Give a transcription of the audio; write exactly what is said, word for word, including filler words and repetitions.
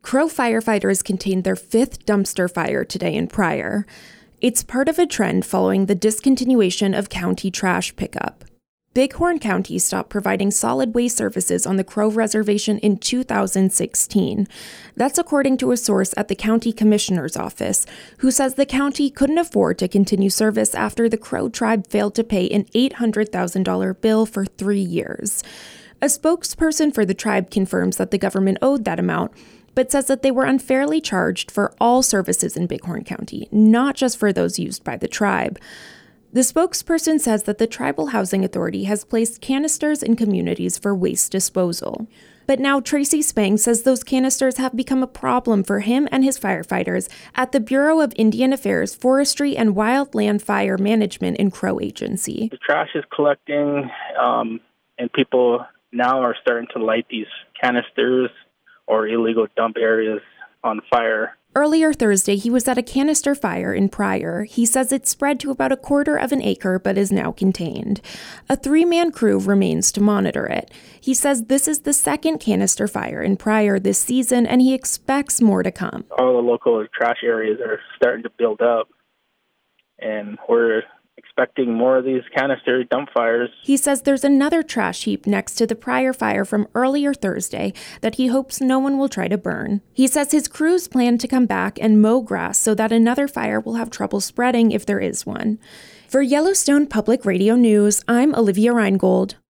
Crow firefighters contained their fifth dumpster fire today in Pryor. It's part of a trend following the discontinuation of county trash pickup. Bighorn County stopped providing solid waste services on the Crow Reservation in two thousand sixteen. That's according to a source at the county commissioner's office, who says the county couldn't afford to continue service after the Crow tribe failed to pay an eight hundred thousand dollars bill for three years. A spokesperson for the tribe confirms that the government owed that amount, but says that they were unfairly charged for all services in Bighorn County, not just for those used by the tribe. The spokesperson says that the Tribal Housing Authority has placed canisters in communities for waste disposal. But now Tracy Spang says those canisters have become a problem for him and his firefighters at the Bureau of Indian Affairs, Forestry, and Wildland Fire Management in Crow Agency. The trash is collecting, um, and people now are starting to light these canisters or illegal dump areas on fire. Earlier Thursday, he was at a canister fire in Pryor. He says it spread to about a quarter of an acre, but is now contained. A three-man crew remains to monitor it. He says this is the second canister fire in Pryor this season, and he expects more to come. All the local trash areas are starting to build up, and we're expecting more of these canister dump fires. He says there's another trash heap next to the Pryor fire from earlier Thursday that he hopes no one will try to burn. He says his crews plan to come back and mow grass so that another fire will have trouble spreading if there is one. For Yellowstone Public Radio News, I'm Olivia Reingold.